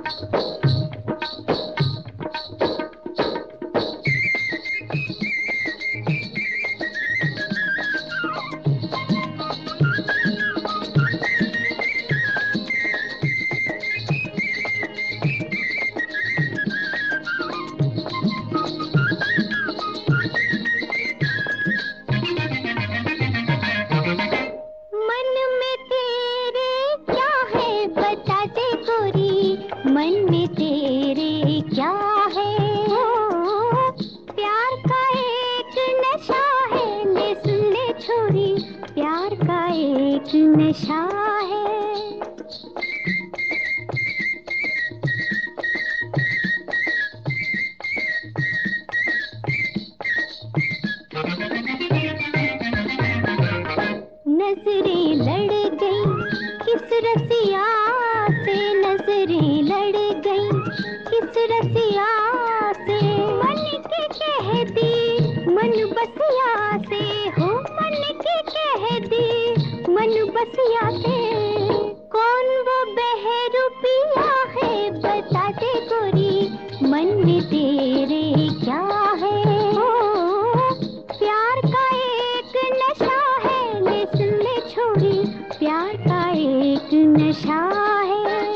मन में तेरे क्या है? प्यार का एक नशा है, ले सुन ले छोरी, प्यार का एक नशा है। नजरें लड़ गई किस रसिया से, नजरें लड़ गई किस रसिया से, मन के कह दी मन बसिया से, हो मन के कह दी मन बसिया से। कौन वो बहरूपिया है बता दे गोरी, मन में तेरे क्या है? प्यार का एक नशा है, ले सुन ले छोरी, प्यार का एक नशा है।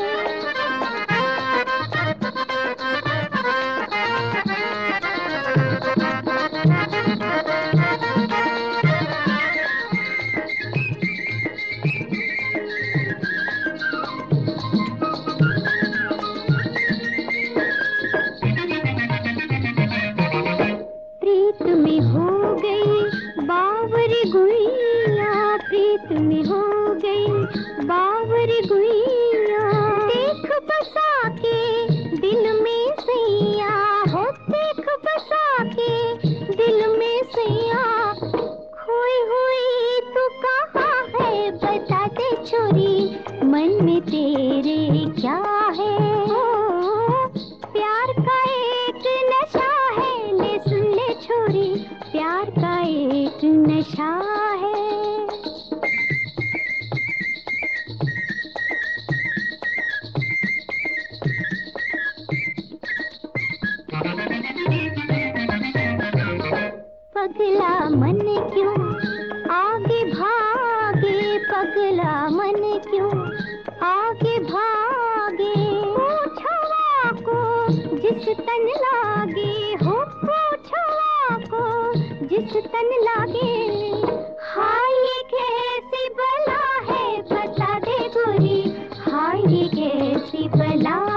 प्रीत में हो गई बावरी गुइया, प्रीत में हो गई बावरी गुइया, देख बसा के दिल में सैया, हो देख बसा के दिल में सैया। खोई हुई तू कहाँ है बता दे छोरी, मन में तेरे क्या है? प्यार का एक नशा है, ले सुन ले छोरी, प्यार का एक नशा है। पगला मन क्यों आगे भागे, पगला मन क्यों आगे भागे, पूछवा को जिस तन लागे, हो पूछवा को जिस तन लागे। हाय ये कैसी बला है बता दे गोरी, हाय ये कैसी बला